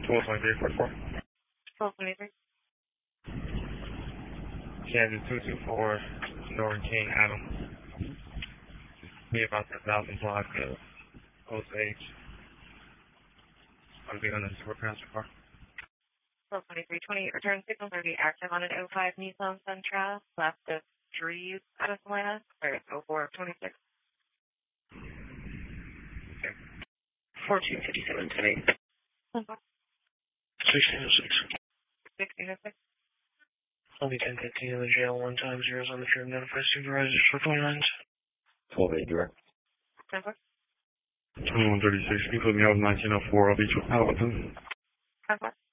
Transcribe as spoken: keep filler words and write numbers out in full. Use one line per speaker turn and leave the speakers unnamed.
twelve twenty-three, forty-four.
twelve twenty-three.
Kansas two two four, Northern King, Adam. Be about a thousand block of Osage. I'll be on the superpaster car.
twelve twenty-three, twenty-eight return signal will be active on an oh five Nissan Sentra, left of Trees out of Atlanta, or oh four twenty-six.
Okay. four two five seven ten eight. sixteen oh six.
sixteen oh six.
I'll be ten fifteen in the jail, one time zeros on the trip, notify supervisors for twenty-nines. twelve eight direct. twenty-one thirty-six, you put me out nineteen oh four, I'll be out with them.